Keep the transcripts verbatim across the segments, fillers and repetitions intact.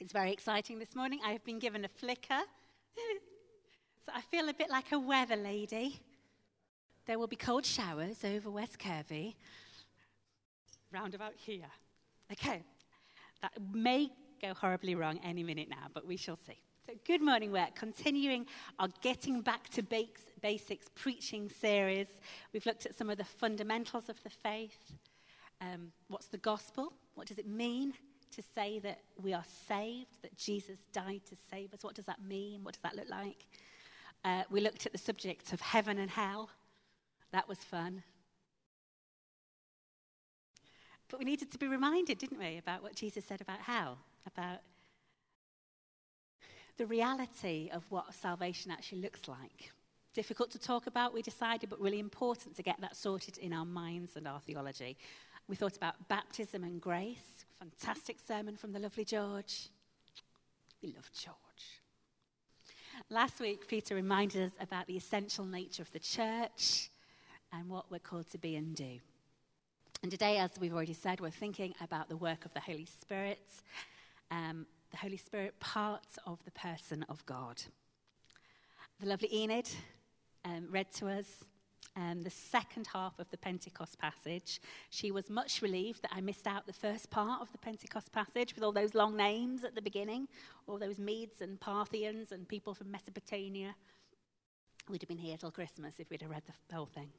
It's very exciting this morning. I have been given a flicker. So I feel a bit like a weather lady. There will be cold showers over West Kirby, round about here. Okay, that may go horribly wrong any minute now, but we shall see. So good morning, we're continuing our Getting Back to Basics preaching series. We've looked at some of the fundamentals of the faith. Um, what's the gospel? What does it mean to say that we are saved, that Jesus died to save us? What does that mean? What does that look like? Uh, we looked at the subject of heaven and hell. That was fun. But we needed to be reminded, didn't we, about what Jesus said about hell, about the reality of what salvation actually looks like. Difficult to talk about, we decided, but really important to get that sorted in our minds and our theology. We thought about baptism and grace. Fantastic sermon from the lovely George. We love George. Last week, Peter reminded us about the essential nature of the church and what we're called to be and do. And today, as we've already said, we're thinking about the work of the Holy Spirit, um, the Holy Spirit part of the person of God. The lovely Enid um, read to us um, the second half of the Pentecost passage. She was much relieved that I missed out the first part of the Pentecost passage with all those long names at the beginning, all those Medes and Parthians and people from Mesopotamia. We'd have been here till Christmas if we'd have read the whole thing.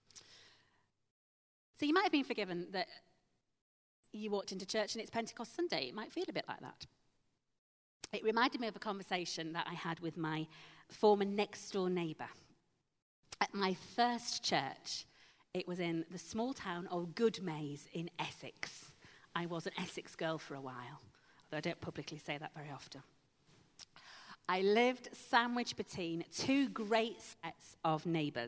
So you might have been forgiven that you walked into church and it's Pentecost Sunday. It might feel a bit like that. It reminded me of a conversation that I had with my former next-door neighbour. At my first church, it was in the small town of Goodmayes in Essex. I was an Essex girl for a while, although I don't publicly say that very often. I lived sandwiched between two great sets of neighbours.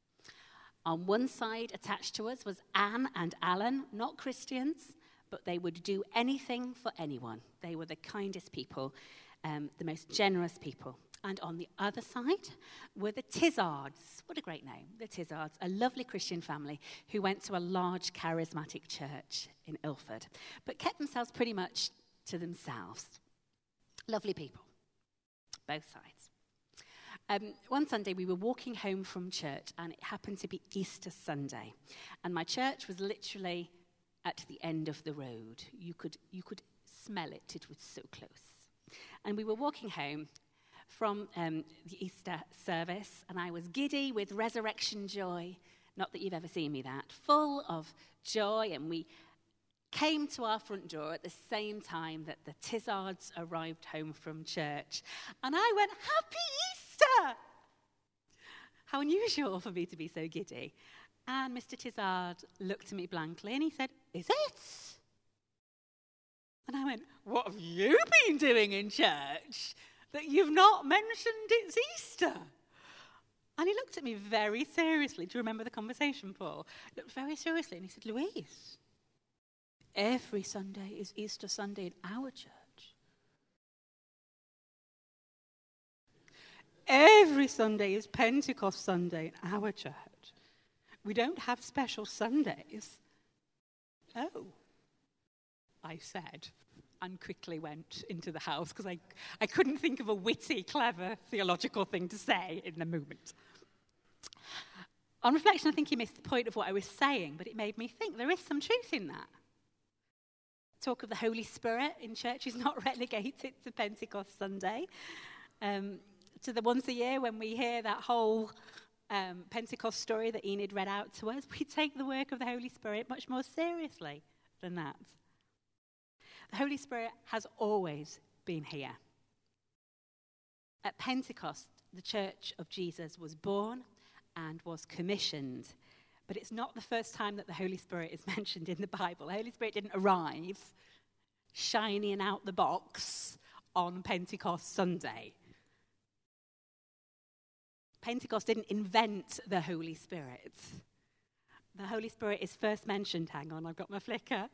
On one side, attached to us, was Anne and Alan, not Christians, but they would do anything for anyone. They were the kindest people, um, the most generous people. And on the other side were the Tizards. What a great name, the Tizards, a lovely Christian family who went to a large charismatic church in Ilford, but kept themselves pretty much to themselves. Lovely people, both sides. Um, one Sunday we were walking home from church and it happened to be Easter Sunday. And my church was literally at the end of the road. You could, you could smell it, it was so close. And we were walking home from um, the Easter service, and I was giddy with resurrection joy. Not that you've ever seen me that. Full of joy, and we came to our front door at the same time that the Tizards arrived home from church. And I went, Happy Easter! How unusual for me to be so giddy. And Mister Tizard looked at me blankly, and he said, Is it? And I went, What have you been doing in church that you've not mentioned it's Easter? And he looked at me very seriously. Do you remember the conversation, Paul? He looked very seriously and he said, Louise, every Sunday is Easter Sunday in our church. Every Sunday is Pentecost Sunday in our church. We don't have special Sundays. Oh, I said, and quickly went into the house because I, I couldn't think of a witty, clever, theological thing to say in the moment. On reflection, I think he missed the point of what I was saying, but it made me think there is some truth in that. Talk of the Holy Spirit in church is not relegated to Pentecost Sunday. Um, to the once a year when we hear that whole um, Pentecost story that Enid read out to us, we take the work of the Holy Spirit much more seriously than that. The Holy Spirit has always been here. At Pentecost, the Church of Jesus was born and was commissioned. But it's not the first time that the Holy Spirit is mentioned in the Bible. The Holy Spirit didn't arrive shining out the box on Pentecost Sunday. Pentecost didn't invent the Holy Spirit. The Holy Spirit is first mentioned, hang on, I've got my flicker,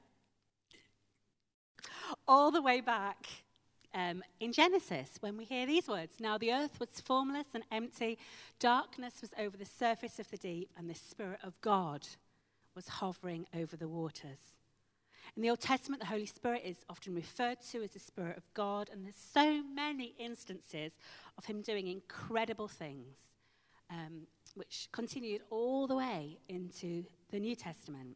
all the way back um, in Genesis, when we hear these words. Now the earth was formless and empty, darkness was over the surface of the deep, and the Spirit of God was hovering over the waters. In the Old Testament, the Holy Spirit is often referred to as the Spirit of God, and there's so many instances of him doing incredible things, um, which continued all the way into the New Testament.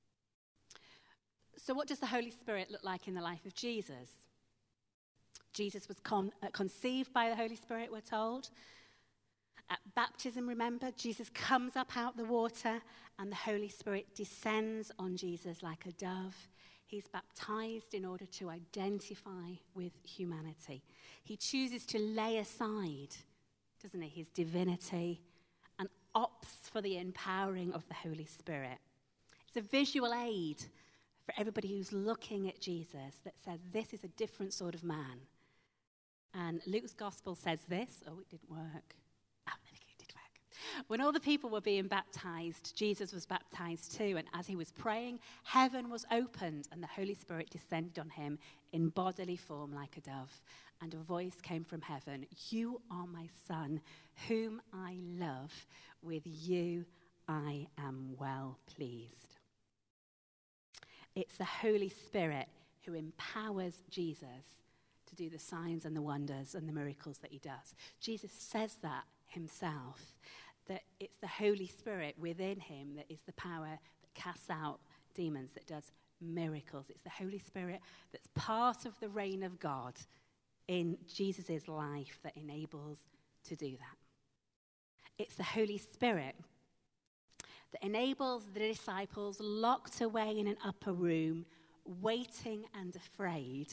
So what does the Holy Spirit look like in the life of Jesus? Jesus was con- uh, conceived by the Holy Spirit, we're told. At baptism, remember, Jesus comes up out the water and the Holy Spirit descends on Jesus like a dove. He's baptized in order to identify with humanity. He chooses to lay aside, doesn't he, his divinity and opts for the empowering of the Holy Spirit. It's a visual aid for everybody who's looking at Jesus that says this is a different sort of man. And Luke's gospel says this. Oh, it didn't work. Oh, there we go, it did work. When all the people were being baptized, Jesus was baptized too. And as he was praying, heaven was opened and the Holy Spirit descended on him in bodily form like a dove. And a voice came from heaven, "You are my son, whom I love. With you I am well pleased." It's the Holy Spirit who empowers Jesus to do the signs and the wonders and the miracles that he does. Jesus says that himself, that it's the Holy Spirit within him that is the power that casts out demons, that does miracles. It's the Holy Spirit that's part of the reign of God in Jesus' life that enables to do that. It's the Holy Spirit that enables the disciples locked away in an upper room, waiting and afraid,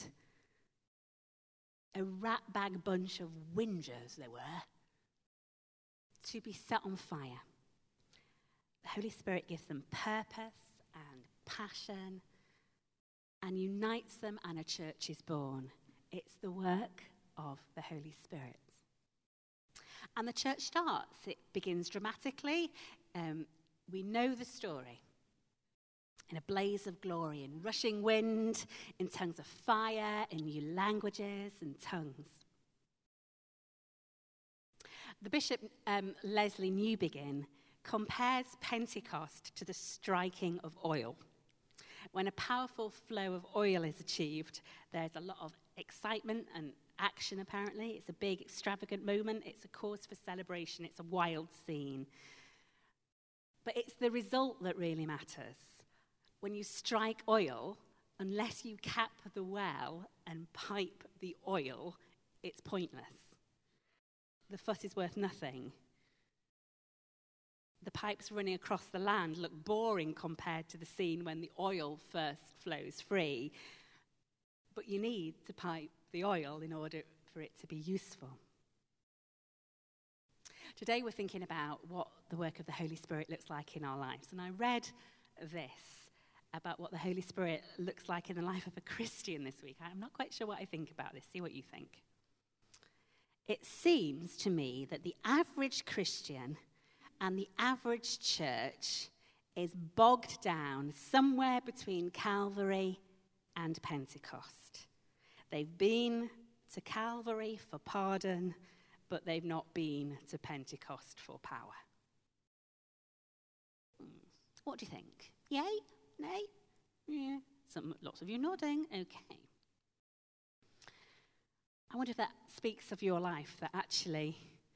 a rat-bag bunch of whingers they were, to be set on fire. The Holy Spirit gives them purpose and passion and unites them, and a church is born. It's the work of the Holy Spirit. And the church starts. It begins dramatically. Um, we know the story. In a blaze of glory, in rushing wind, in tongues of fire, in new languages and tongues. The Bishop um, Leslie Newbigin compares Pentecost to the striking of oil. When a powerful flow of oil is achieved, there's a lot of excitement and action, apparently. It's a big, extravagant moment. It's a cause for celebration. It's a wild scene. But it's the result that really matters. When you strike oil, unless you cap the well and pipe the oil, it's pointless. The fuss is worth nothing. The pipes running across the land look boring compared to the scene when the oil first flows free. But you need to pipe the oil in order for it to be useful. Today we're thinking about what the work of the Holy Spirit looks like in our lives. And I read this about what the Holy Spirit looks like in the life of a Christian this week. I'm not quite sure what I think about this. See what you think. It seems to me that the average Christian and the average church is bogged down somewhere between Calvary and Pentecost. They've been to Calvary for pardon, but they've not been to Pentecost for power. What do you think? Yay? Nay? Yeah. Some, lots of you nodding. Okay. I wonder if that speaks of your life, that actually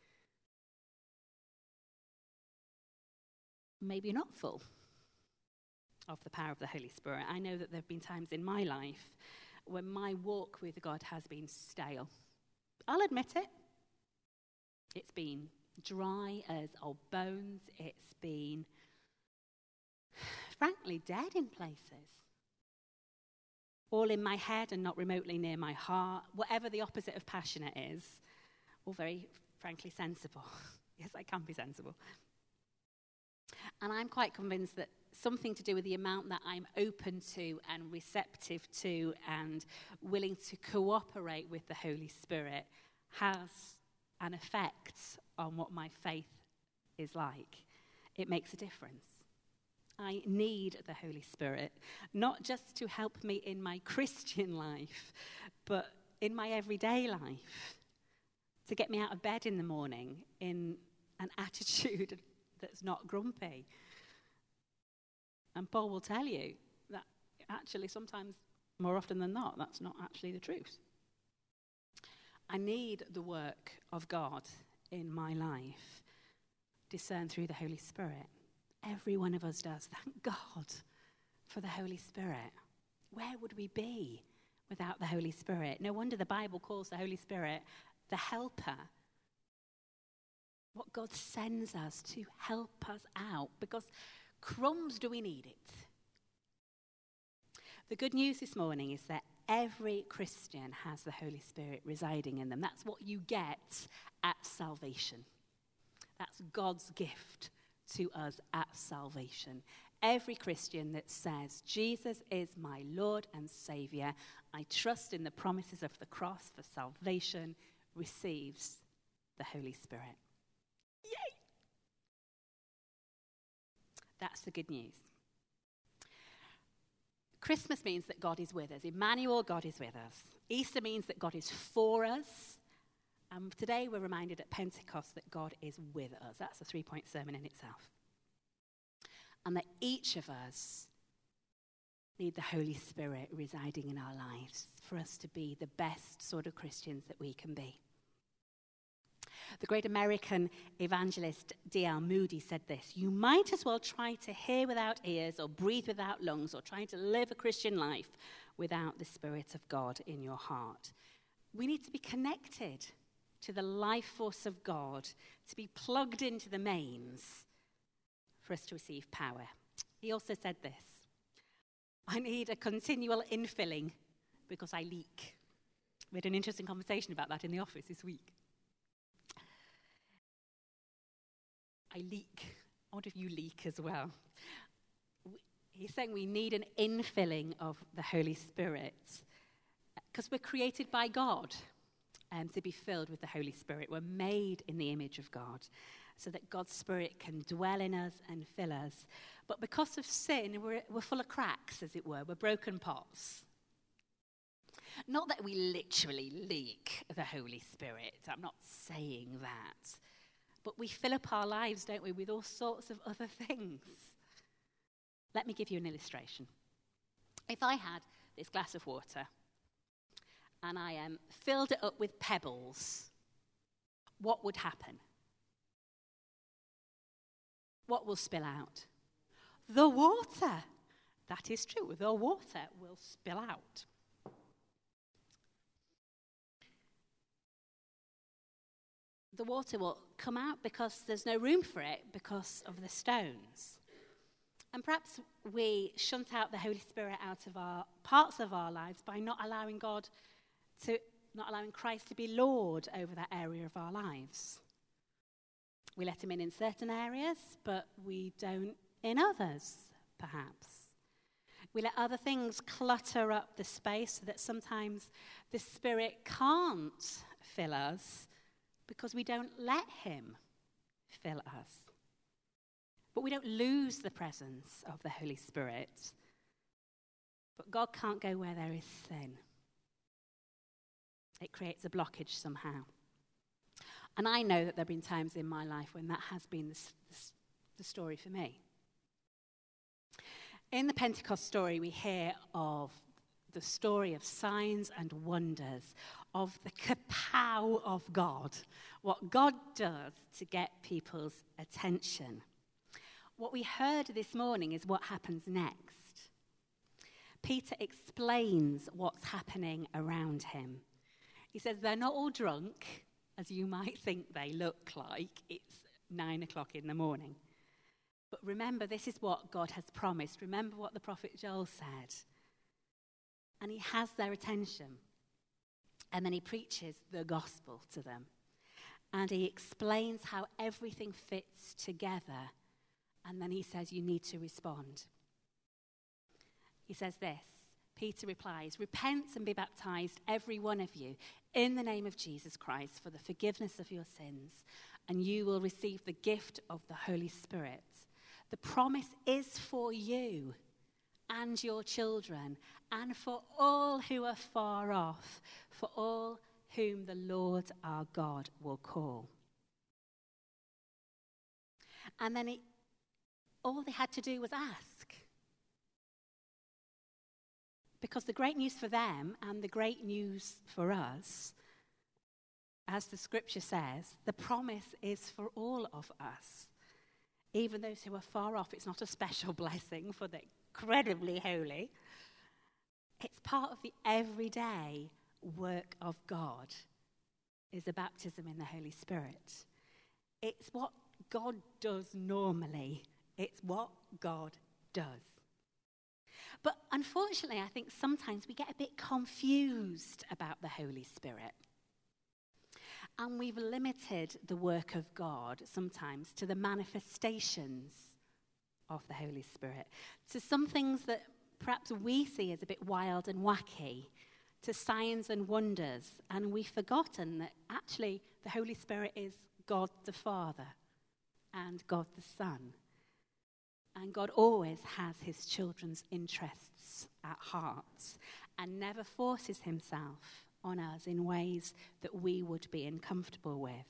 maybe you're not full of the power of the Holy Spirit. I know that there have been times in my life when my walk with God has been stale. I'll admit it. It's been dry as old bones. It's been, frankly, dead in places. All in my head and not remotely near my heart. Whatever the opposite of passionate is, all very, frankly, sensible. Yes, I can be sensible. And I'm quite convinced that something to do with the amount that I'm open to and receptive to and willing to cooperate with the Holy Spirit has an effect on what my faith is like. It makes a difference. I need the Holy Spirit, not just to help me in my Christian life, but in my everyday life, to get me out of bed in the morning in an attitude that's not grumpy. And Paul will tell you that Actually, sometimes, more often than not, that's not actually the truth. I need the work of God in my life, discerned through the Holy Spirit. Every one of us does. Thank God for the Holy Spirit. Where would we be without the Holy Spirit? No wonder the Bible calls the Holy Spirit the helper. What God sends us to help us out, because crumbs do we need it. The good news this morning is that every Christian has the Holy Spirit residing in them. That's what you get at salvation. That's God's gift to us at salvation. Every Christian that says, Jesus is my Lord and Saviour, I trust in the promises of the cross for salvation, receives the Holy Spirit. Yay! That's the good news. Christmas means that God is with us. Emmanuel, God is with us. Easter means that God is for us. And today we're reminded at Pentecost that God is with us. That's a three-point sermon in itself. And that each of us need the Holy Spirit residing in our lives for us to be the best sort of Christians that we can be. The great American evangelist D L Moody said this: you might as well try to hear without ears or breathe without lungs or try to live a Christian life without the Spirit of God in your heart. We need to be connected to the life force of God, to be plugged into the mains for us to receive power. He also said this: I need a continual infilling because I leak. We had an interesting conversation about that in the office this week. I leak. I wonder if you leak as well. He's saying we need an infilling of the Holy Spirit because we're created by God um, to be filled with the Holy Spirit. We're made in the image of God so that God's Spirit can dwell in us and fill us. But because of sin, we're, we're full of cracks, as it were. We're broken pots. Not that we literally leak the Holy Spirit. I'm not saying that. But we fill up our lives, don't we, with all sorts of other things. Let me give you an illustration. If I had this glass of water and I um, filled it up with pebbles, what would happen? What will spill out? The water. That is true. The water will spill out. The water will come out because there's no room for it because of the stones. And perhaps we shunt out the Holy Spirit out of our parts of our lives by not allowing God to, not allowing Christ to be Lord over that area of our lives. We let him in in certain areas, but we don't in others, perhaps. We let other things clutter up the space so that sometimes the Spirit can't fill us because we don't let him fill us. But we don't lose the presence of the Holy Spirit. But God can't go where there is sin. It creates a blockage somehow. And I know that there have been times in my life when that has been the, the, the story for me. In the Pentecost story, we hear of the story of signs and wonders, of the kapow of God, what God does to get people's attention. What we heard this morning is what happens next. Peter explains what's happening around him. He says they're not all drunk, as you might think they look like. It's nine o'clock in the morning. But remember, this is what God has promised. Remember what the prophet Joel said. And he has their attention. And then he preaches the gospel to them. And he explains how everything fits together. And then he says, you need to respond. He says this. Peter replies, repent and be baptized, every one of you, in the name of Jesus Christ for the forgiveness of your sins, and you will receive the gift of the Holy Spirit. The promise is for you and your children, and for all who are far off, for all whom the Lord our God will call. And then he, all they had to do was ask. Because the great news for them and the great news for us, as the scripture says, the promise is for all of us. Even those who are far off, it's not a special blessing for the incredibly holy. It's part of the everyday work of God, is the baptism in the Holy Spirit. It's what God does normally. It's what God does. But unfortunately, I think sometimes we get a bit confused about the Holy Spirit. And we've limited the work of God sometimes to the manifestations of the Holy Spirit, to some things that perhaps we see as a bit wild and wacky, to signs and wonders, and we've forgotten that actually the Holy Spirit is God the Father and God the Son. And God always has his children's interests at heart and never forces himself on us in ways that we would be uncomfortable with.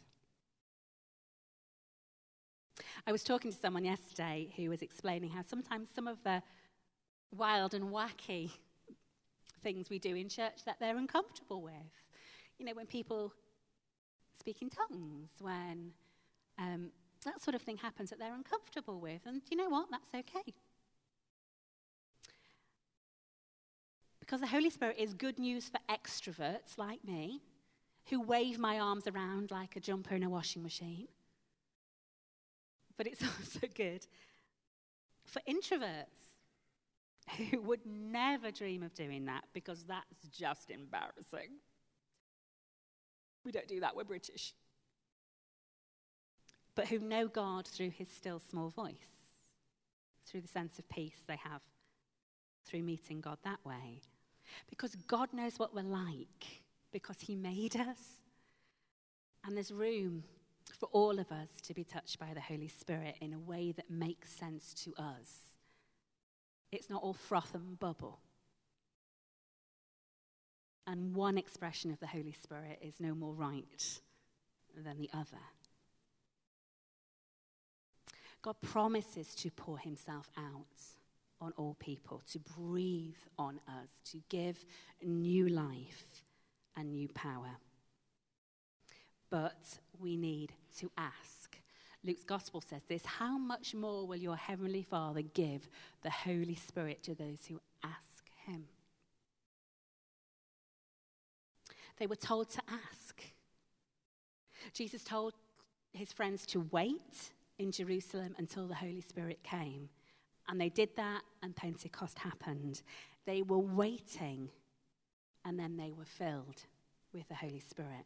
I was talking to someone yesterday who was explaining how sometimes some of the wild and wacky things we do in church that they're uncomfortable with. You know, when people speak in tongues, when um, that sort of thing happens that they're uncomfortable with. And you know what? That's okay. Because the Holy Spirit is good news for extroverts like me, who wave my arms around like a jumper in a washing machine. But it's also good for introverts who would never dream of doing that because that's just embarrassing. We don't do that, we're British. But who know God through his still small voice, through the sense of peace they have through meeting God that way. Because God knows what we're like, because he made us. And there's room for all of us to be touched by the Holy Spirit in a way that makes sense to us. It's not all froth and bubble. And one expression of the Holy Spirit is no more right than the other. God promises to pour himself out on all people, to breathe on us, to give new life and new power. But we need to ask. Luke's gospel says this: how much more will your heavenly Father give the Holy Spirit to those who ask him? They were told to ask. Jesus told his friends to wait in Jerusalem until the Holy Spirit came. And they did that, and Pentecost happened. They were waiting, and then they were filled with the Holy Spirit.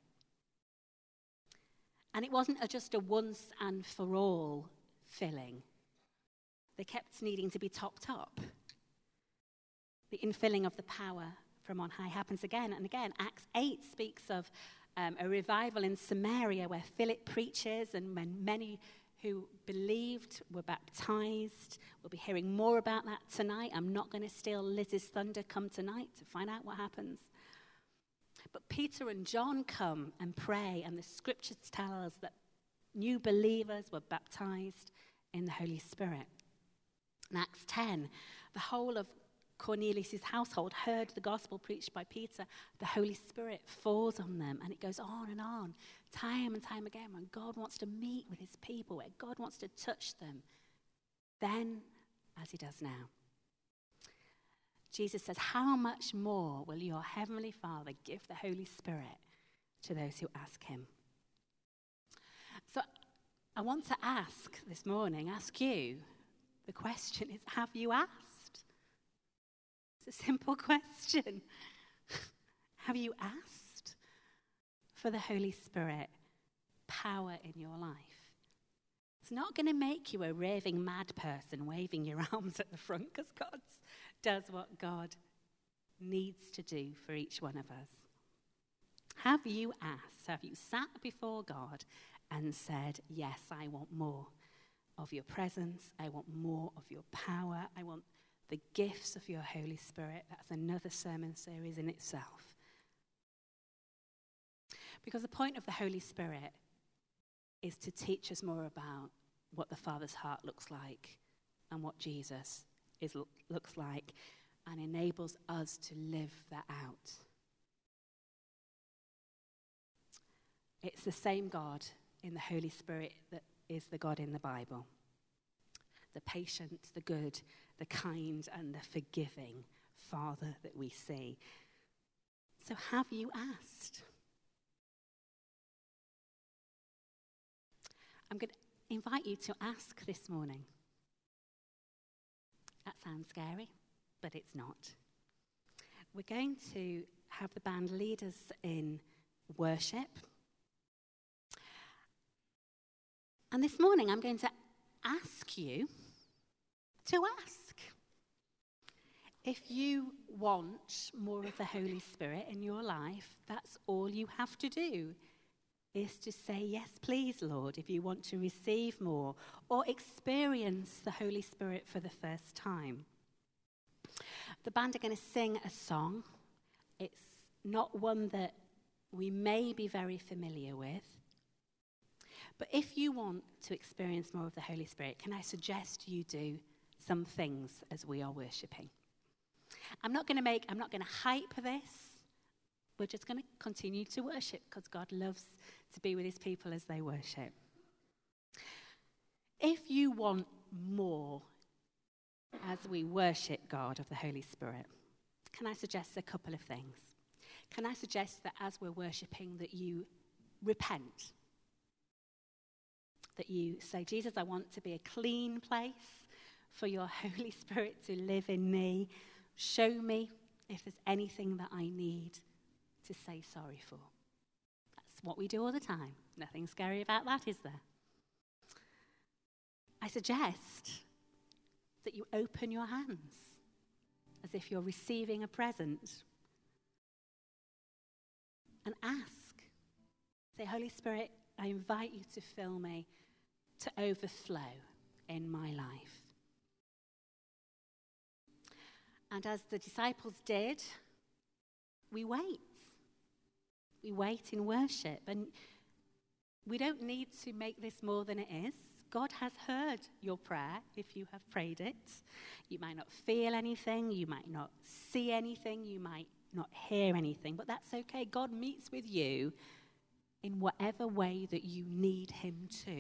And it wasn't a, just a once and for all filling. They kept needing to be topped up. The infilling of the power from on high happens again and again. Acts eight speaks of um, a revival in Samaria where Philip preaches, and when many who believed were baptized. We'll be hearing more about that tonight. I'm not going to steal Liz's thunder. Come tonight to find out what happens. But Peter and John come and pray, and the scriptures tell us that new believers were baptized in the Holy Spirit. In Acts ten, the whole of Cornelius' household heard the gospel preached by Peter. The Holy Spirit falls on them, and it goes on and on, time and time again, when God wants to meet with his people, where God wants to touch them, then as he does now. Jesus says, how much more will your heavenly Father give the Holy Spirit to those who ask him? So I want to ask this morning, ask you, the question is, have you asked? It's a simple question. Have you asked for the Holy Spirit power in your life? It's not going to make you a raving mad person waving your arms at the front, because God does what God needs to do for each one of us. Have you asked? Have you sat before God and said, yes, I want more of your presence. I want more of your power. I want the gifts of your Holy Spirit. That's another sermon series in itself. Because the point of the Holy Spirit is to teach us more about what the Father's heart looks like and what Jesus is looks like. and enables us to live that out. It's the same God in the Holy Spirit that is the God in the Bible. The patient, the good, the kind, and the forgiving Father that we see. So have you asked? I'm going to invite you to ask this morning. That sounds scary, but it's not. We're going to have the band lead us in worship. And this morning I'm going to ask you to ask. If you want more of the Holy Spirit in your life, that's all you have to do, is to say, yes, please, Lord, if you want to receive more or experience the Holy Spirit for the first time. The band are going to sing a song. It's not one that we may be very familiar with. But if you want to experience more of the Holy Spirit, can I suggest you do some things as we are worshipping? I'm not going to make, I'm not going to hype this. We're just going to continue to worship because God loves to be with his people as they worship. If you want more as we worship God of the Holy Spirit, can I suggest a couple of things? Can I suggest that as we're worshipping that you repent? That you say, Jesus, I want to be a clean place for your Holy Spirit to live in me. Show me if there's anything that I need to say sorry for. That's what we do all the time. Nothing scary about that, is there? I suggest that you open your hands as if you're receiving a present and ask. Say, Holy Spirit, I invite you to fill me to overflow in my life. And as the disciples did, we wait. We wait in worship. And we don't need to make this more than it is. God has heard your prayer if you have prayed it. You might not feel anything. You might not see anything. You might not hear anything. But that's okay. God meets with you in whatever way that you need him to.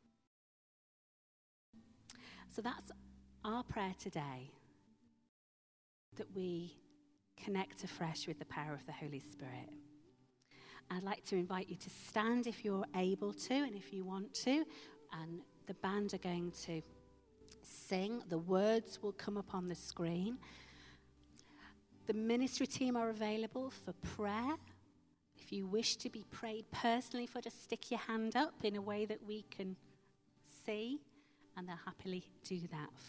So that's our prayer today, that we connect afresh with the power of the Holy Spirit. I'd like to invite you to stand if you're able to and if you want to, and the band are going to sing. The words will come up on the screen. The ministry team are available for prayer. If you wish to be prayed personally for, just stick your hand up in a way that we can see, and they'll happily do that